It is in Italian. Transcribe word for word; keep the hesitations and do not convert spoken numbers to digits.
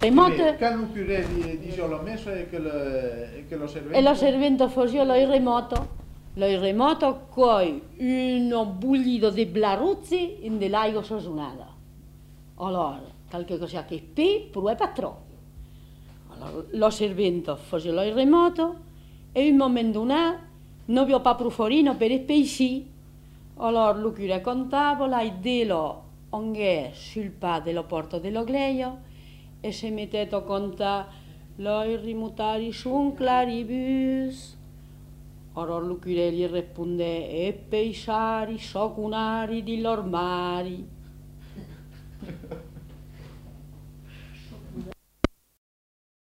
remoto. Quand le curé disait la messe et que le, et que lo servente... E lo servente faceva lo remoto. Lo remoto con un bullido di blaruzzi in dell'aigua sosonata. Allora, qualche cosa che pe, però è patrò. Allora, lo servente faceva lo remoto e in un momento donato non aveva pas proforino per il pesci. Allora, il curé contava, la idea onghè sul pas della porta della gleia e si metteva a contare «Loi rimutari sun claribus». Allora il curé gli risponde «E pesciari socunari di lor mari».